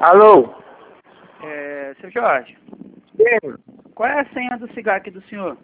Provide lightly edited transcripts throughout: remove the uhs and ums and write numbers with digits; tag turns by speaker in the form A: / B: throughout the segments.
A: Alô?
B: Seu Jorge,
A: Sim.
B: qual é a senha do cigarro aqui do senhor?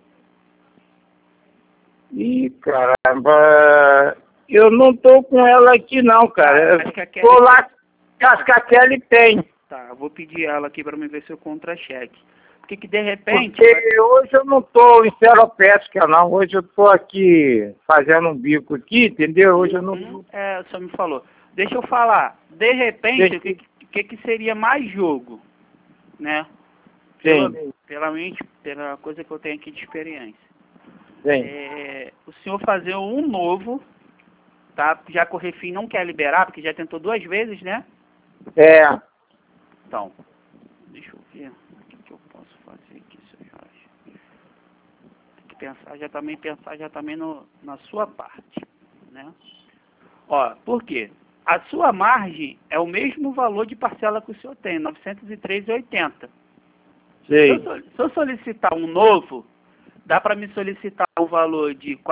A: Ih, caramba, eu não tô com ela aqui não, cara.
B: Acho que a Kelly
A: Tô lá, acho que a Kelly tem.
B: Tá, eu vou pedir ela aqui para me ver seu contra-cheque. Porque que de repente...
A: Porque hoje eu não tô em seropédica não, hoje eu tô aqui fazendo um bico aqui, entendeu? Hoje eu não...
B: o senhor me falou. Deixa eu falar, de repente, o que seria mais jogo, né?
A: Sim.
B: Pela coisa que eu tenho aqui de experiência.
A: Sim.
B: O senhor fazer um novo, tá? Já que o Refim não quer liberar, porque já tentou 2 vezes, né?
A: É.
B: Então, deixa eu ver o que eu posso fazer aqui, seu Jorge. Tem que pensar já também na sua parte, né? Ó, por quê? A sua margem é o mesmo valor de parcela que o senhor tem, R$ 903,80.
A: Sim.
B: Se eu solicitar um novo, dá para me solicitar o valor de R$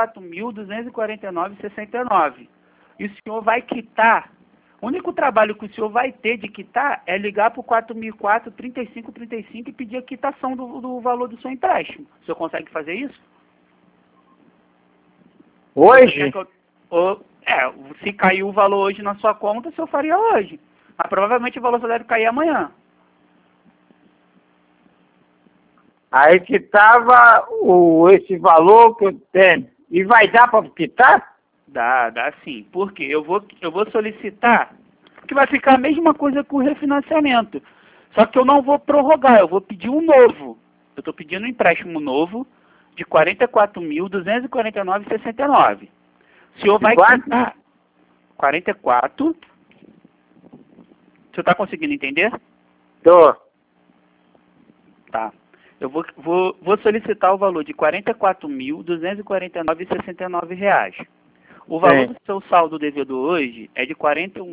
B: 44.249,69. E o senhor vai quitar. O único trabalho que o senhor vai ter de quitar é ligar para o 4.004, 3535 e pedir a quitação do valor do seu empréstimo. O senhor consegue fazer isso?
A: Hoje?
B: Se caiu o valor hoje na sua conta, o senhor faria hoje. Mas provavelmente o valor só deve cair amanhã.
A: Aí que tava esse valor que eu tenho. E vai dar para quitar?
B: Dá sim. Por quê? Eu vou solicitar, que vai ficar a mesma coisa com o refinanciamento. Só que eu não vou prorrogar, eu vou pedir um novo. Eu estou pedindo um empréstimo novo de R$ 44.249,69. O senhor vai quitar 44. O senhor está conseguindo entender?
A: Tô.
B: Tá. Eu vou solicitar o valor de R$ 44.249,69. O valor do seu saldo devedor hoje é de R$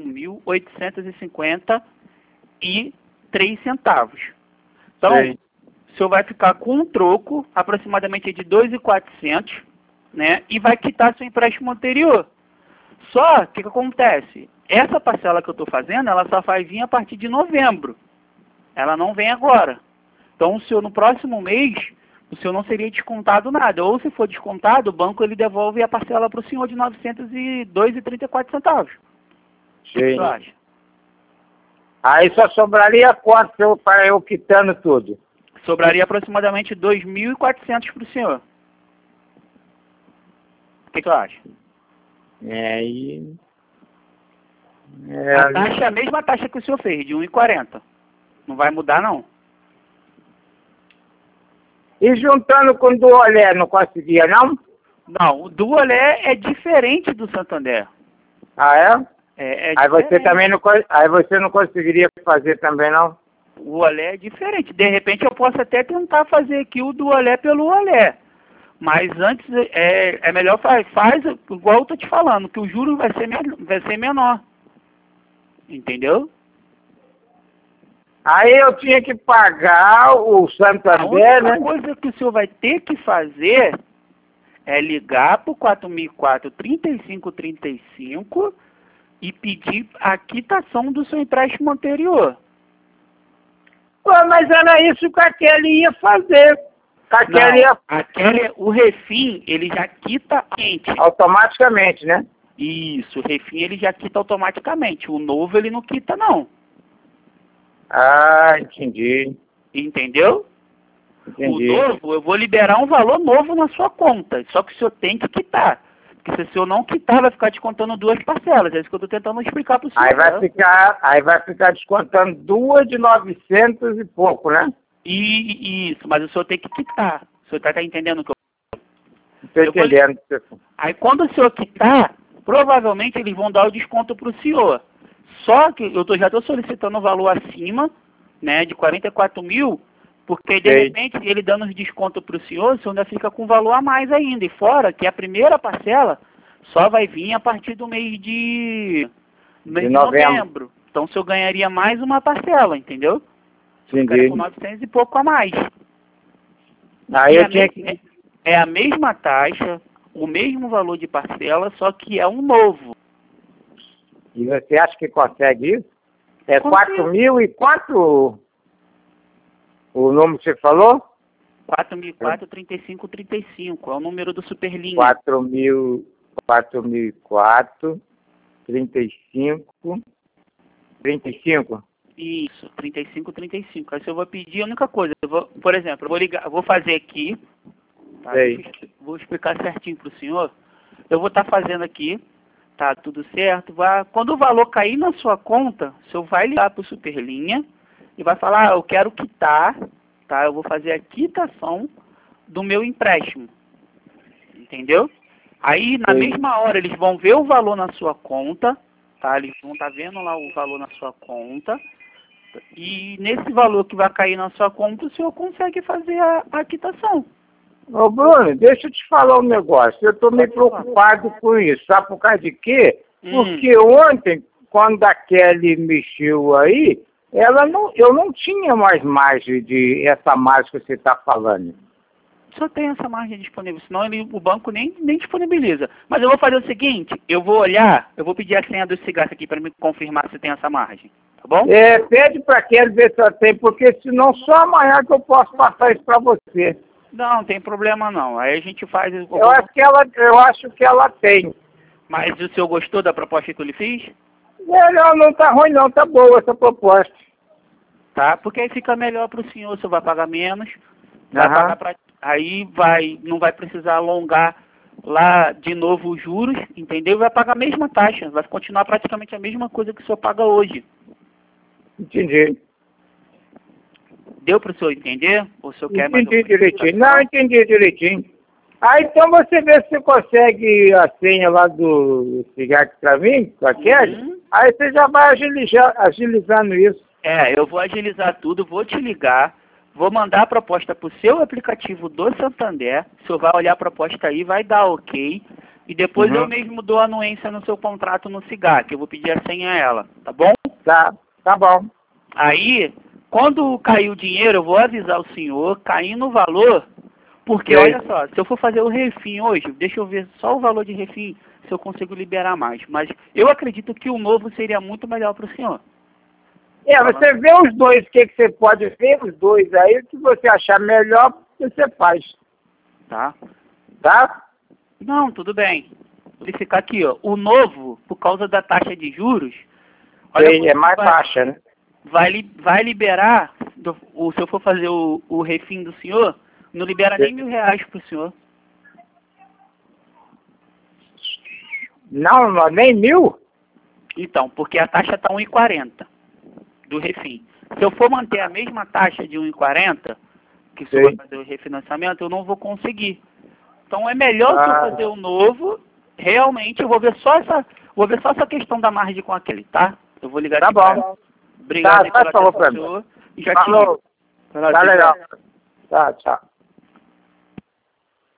B: 41.850,03. Então, o senhor vai ficar com um troco aproximadamente de R$ 2.400, né? E vai quitar seu empréstimo anterior. Só que o que acontece? Essa parcela que eu estou fazendo, ela só vai vir a partir de novembro. Ela não vem agora. Então, o senhor, no próximo mês, o senhor não seria descontado nada. Ou, se for descontado, o banco ele devolve a parcela para o senhor de R$ 902,34.
A: Sim.
B: Acha?
A: Aí só sobraria quanto para eu quitando tudo?
B: Sobraria aproximadamente R$ 2.400 para o senhor. O que tu acha? A taxa é a mesma taxa que o senhor fez, de R$ 1,40. Não vai mudar, não.
A: E juntando com o do Olé, não conseguia, não?
B: Não, o do Olé é diferente do Santander.
A: Ah, é?
B: Aí
A: você também não, aí você não conseguiria fazer também, não?
B: O Olé é diferente. De repente eu posso até tentar fazer aqui o do Olé pelo Olé. Mas antes é melhor faz igual eu tô te falando, que o juro vai ser menor. Entendeu?
A: Aí eu tinha que pagar o Santander, né?
B: A única coisa que o senhor vai ter que fazer é ligar para o 4004 3535 e pedir a quitação do seu empréstimo anterior.
A: Pô, mas era isso que a Kelly ia fazer.
B: O Refim, ele já quita
A: automaticamente, né?
B: Isso, o Refim ele já quita automaticamente. O novo ele não quita, não.
A: Ah, entendi.
B: Entendeu?
A: Entendi.
B: O novo, eu vou liberar um valor novo na sua conta. Só que o senhor tem que quitar. Porque se o senhor não quitar, vai ficar descontando 2 parcelas. É isso que eu estou tentando explicar para o senhor.
A: Aí vai ficar descontando 2 de 900 e pouco, né?
B: Isso, mas o senhor tem que quitar. O senhor está entendendo o que
A: Estou entendendo.
B: Aí quando o senhor quitar, provavelmente eles vão dar o desconto para o senhor. Só que eu já estou solicitando o valor acima, né, de 44 mil, porque de repente ele dando os descontos para o senhor ainda fica com valor a mais ainda. E fora que a primeira parcela só vai vir a partir do mês de novembro. Então o senhor ganharia mais uma parcela, entendeu? Ficaria com 900 e pouco a mais.
A: Aí eu tinha que...
B: É a mesma taxa, o mesmo valor de parcela, só que é um novo.
A: E você acha que consegue isso? É 4 mil e quanto o número que você falou?
B: 4.004-3535, é o número do Superlinha.
A: 4.004, 35.
B: Isso, 3535. Aí se eu vou pedir, a única coisa, por exemplo, eu vou ligar, eu vou fazer aqui, tá? Vou explicar certinho para o senhor. Eu vou estar fazendo aqui, tá tudo certo. Quando o valor cair na sua conta, o senhor vai ligar para o Superlinha e vai falar, eu quero quitar, tá? Eu vou fazer a quitação do meu empréstimo. Entendeu? Aí, na mesma hora, eles vão ver o valor na sua conta, tá? Eles vão estar vendo lá o valor na sua conta. E nesse valor que vai cair na sua conta, o senhor consegue fazer a quitação.
A: Ô, Bruno, deixa eu te falar um negócio. Eu estou meio preocupado com isso. Sabe por causa de quê? Porque ontem, quando a Kelly mexeu aí, eu não tinha mais margem essa margem que você está falando.
B: Só tem essa margem disponível, senão o banco nem disponibiliza. Mas eu vou fazer o seguinte, eu vou olhar, eu vou pedir a senha do cigarro aqui para me confirmar se tem essa margem, tá bom?
A: Pede para Kelly ver se ela tem, porque senão só amanhã que eu posso passar isso para você.
B: Não tem problema não, aí a gente faz...
A: Eu acho que ela tem.
B: Mas o senhor gostou da proposta que eu lhe fiz?
A: Não tá ruim não, tá boa essa proposta.
B: Tá, porque aí fica melhor para o senhor, o senhor vai pagar menos, vai pagar aí não vai precisar alongar lá de novo os juros, entendeu? Vai pagar a mesma taxa, vai continuar praticamente a mesma coisa que o senhor paga hoje.
A: Entendi.
B: Deu para o senhor entender? Ou o senhor quer mais
A: Entendi direitinho. Não, entendi direitinho. Então você vê se você consegue a senha lá do cigarro para mim, com a Kelly. Aí você já vai agilizando isso.
B: Eu vou agilizar tudo, vou te ligar, vou mandar a proposta para o seu aplicativo do Santander, o senhor vai olhar a proposta aí, vai dar ok, e depois eu mesmo dou anuência no seu contrato no cigarro, que eu vou pedir a senha a ela, tá bom?
A: Tá bom.
B: Aí, quando cair o dinheiro, eu vou avisar o senhor, caindo o valor, porque olha só, se eu for fazer o refim hoje, deixa eu ver só o valor de refim, se eu consigo liberar mais, mas eu acredito que o novo seria muito melhor para o senhor.
A: Você vê os dois, o que você pode ver os dois aí, o que você achar melhor, você faz.
B: Tá?
A: Não,
B: tudo bem. Vou ficar aqui, ó. O novo, por causa da taxa de juros... Olha,
A: é mais baixa, né?
B: Vai liberar, se eu for fazer o refim do senhor, não libera nem R$1.000 pro senhor.
A: Não, nem 1.000?
B: Então, porque a taxa está 1,40 do refim. Se eu for manter a mesma taxa de 1,40, que se eu for fazer o refinanciamento, eu não vou conseguir. Então é melhor se eu fazer o novo, realmente eu vou ver só essa questão da margem com aquele, tá? Eu vou ligar aqui.
A: Tá bom.
B: Obrigado pela atenção, senhor. E já te ligo.
A: Tá legal. Tchau.